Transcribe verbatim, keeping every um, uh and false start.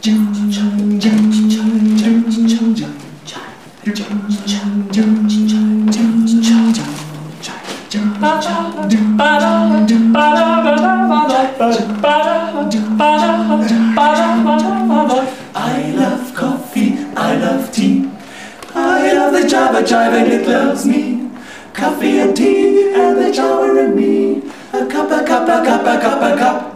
I love coffee, I love tea, I love the Java Jive and it loves me. Coffee and tea and the Java and me. A cup, a cup, a cup, a cup, a cup.